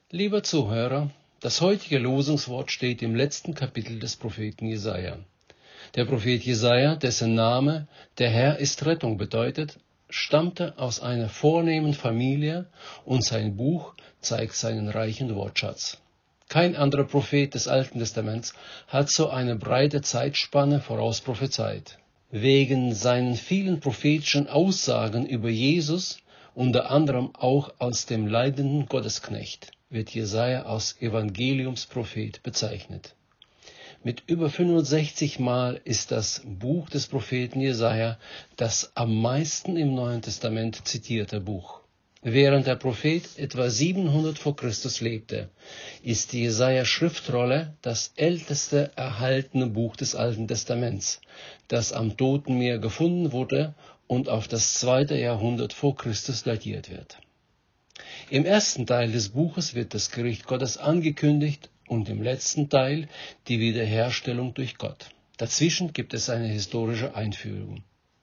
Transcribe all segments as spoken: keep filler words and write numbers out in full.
Lieber Zuhörer, das heutige Losungswort steht im letzten Kapitel des Propheten Jesaja. Der Prophet Jesaja, dessen Name „Der Herr ist Rettung“ bedeutet, stammte aus einer vornehmen Familie und sein Buch zeigt seinen reichen Wortschatz. Kein anderer Prophet des Alten Testaments hat so eine breite Zeitspanne vorausprophezeit. Wegen seinen vielen prophetischen Aussagen über Jesus, unter anderem auch als dem leidenden Gottesknecht, wird Jesaja als Evangeliumsprophet bezeichnet. Mit über fünfundsechzig Mal ist das Buch des Propheten Jesaja das am meisten im Neuen Testament zitierte Buch. Während der Prophet etwa siebenhundert vor Christus lebte, ist die Jesaja-Schriftrolle das älteste erhaltene Buch des Alten Testaments, das am Toten Meer gefunden wurde und auf das zweite Jahrhundert vor Christus datiert wird. Im ersten Teil des Buches wird das Gericht Gottes angekündigt und im letzten Teil die Wiederherstellung durch Gott. Dazwischen gibt es eine historische Einführung.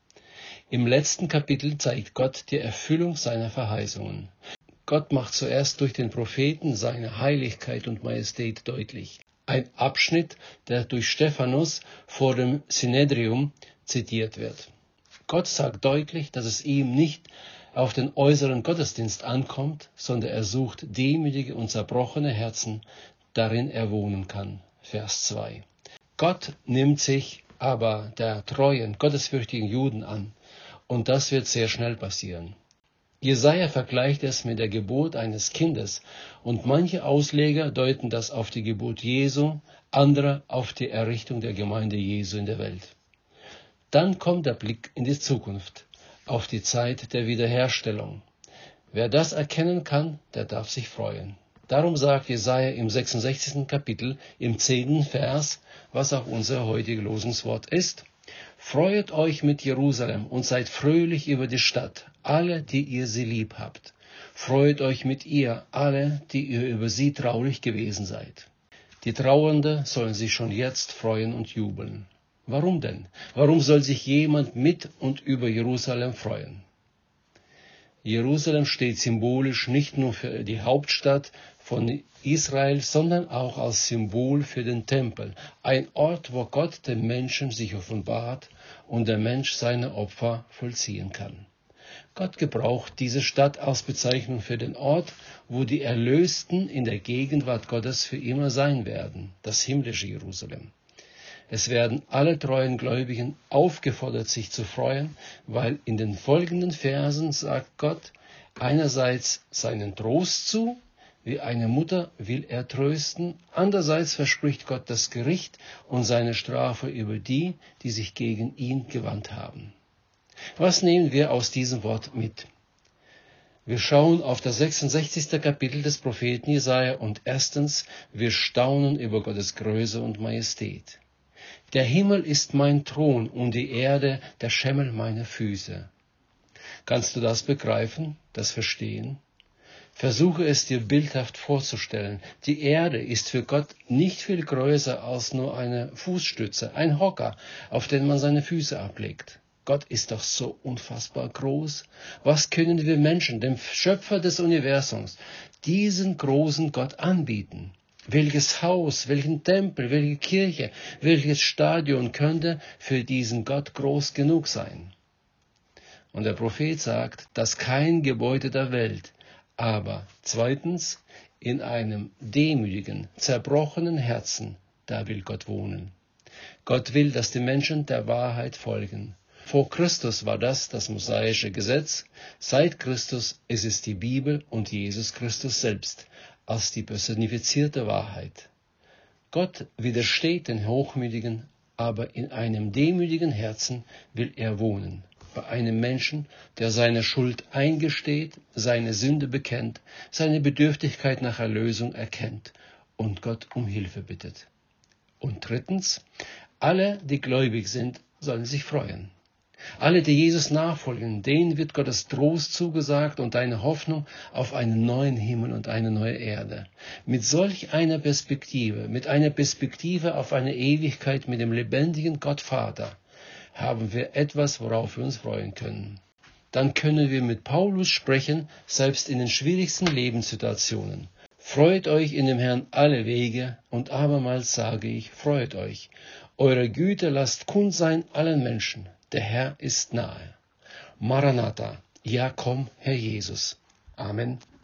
Im letzten Kapitel zeigt Gott die Erfüllung seiner Verheißungen. Gott macht zuerst durch den Propheten seine Heiligkeit und Majestät deutlich. Ein Abschnitt, der durch Stephanus vor dem Synedrium zitiert wird. Gott sagt deutlich, dass es ihm nicht auf den äußeren Gottesdienst ankommt, sondern er sucht demütige und zerbrochene Herzen, darin er wohnen kann. Vers zwei. Gott nimmt sich aber der treuen, gottesfürchtigen Juden an, und das wird sehr schnell passieren. Jesaja vergleicht es mit der Geburt eines Kindes, und manche Ausleger deuten das auf die Geburt Jesu, andere auf die Errichtung der Gemeinde Jesu in der Welt. Dann kommt der Blick in die Zukunft, auf die Zeit der Wiederherstellung. Wer das erkennen kann, der darf sich freuen. Darum sagt Jesaja im sechsundsechzigsten Kapitel, im zehnten Vers, was auch unser heutiges Losungswort ist: Freuet euch mit Jerusalem und seid fröhlich über die Stadt, alle, die ihr sie lieb habt. Freut euch mit ihr, alle, die ihr über sie traurig gewesen seid. Die Trauernde sollen sich schon jetzt freuen und jubeln. Warum denn? Warum soll sich jemand mit und über Jerusalem freuen? Jerusalem steht symbolisch nicht nur für die Hauptstadt von Israel, sondern auch als Symbol für den Tempel, ein Ort, wo Gott dem Menschen sich offenbart und der Mensch seine Opfer vollziehen kann. Gott gebraucht diese Stadt als Bezeichnung für den Ort, wo die Erlösten in der Gegenwart Gottes für immer sein werden, das himmlische Jerusalem. Es werden alle treuen Gläubigen aufgefordert, sich zu freuen, weil in den folgenden Versen sagt Gott einerseits seinen Trost zu, wie eine Mutter will er trösten, andererseits verspricht Gott das Gericht und seine Strafe über die, die sich gegen ihn gewandt haben. Was nehmen wir aus diesem Wort mit? Wir schauen auf das sechsundsechzigste Kapitel des Propheten Jesaja und erstens, wir staunen über Gottes Größe und Majestät. Der Himmel ist mein Thron und die Erde der Schemel meiner Füße. Kannst du das begreifen, das verstehen? Versuche es dir bildhaft vorzustellen. Die Erde ist für Gott nicht viel größer als nur eine Fußstütze, ein Hocker, auf den man seine Füße ablegt. Gott ist doch so unfassbar groß. Was können wir Menschen, dem Schöpfer des Universums, diesen großen Gott anbieten? Welches Haus, welchen Tempel, welche Kirche, welches Stadion könnte für diesen Gott groß genug sein? Und der Prophet sagt, dass kein Gebäude der Welt, aber zweitens, in einem demütigen, zerbrochenen Herzen, da will Gott wohnen. Gott will, dass die Menschen der Wahrheit folgen. Vor Christus war das das mosaische Gesetz, seit Christus ist es die Bibel und Jesus Christus selbst als die personifizierte Wahrheit. Gott widersteht den Hochmütigen, aber in einem demütigen Herzen will er wohnen. Bei einem Menschen, der seine Schuld eingesteht, seine Sünde bekennt, seine Bedürftigkeit nach Erlösung erkennt und Gott um Hilfe bittet. Und drittens, alle, die gläubig sind, sollen sich freuen. Alle, die Jesus nachfolgen, denen wird Gottes Trost zugesagt und eine Hoffnung auf einen neuen Himmel und eine neue Erde. Mit solch einer Perspektive, mit einer Perspektive auf eine Ewigkeit mit dem lebendigen Gott Vater, haben wir etwas, worauf wir uns freuen können. Dann können wir mit Paulus sprechen, selbst in den schwierigsten Lebenssituationen. Freut euch in dem Herrn alle Wege, und abermals sage ich, freut euch. Eure Güte lasst kund sein allen Menschen, der Herr ist nahe. Maranatha, ja komm, Herr Jesus. Amen.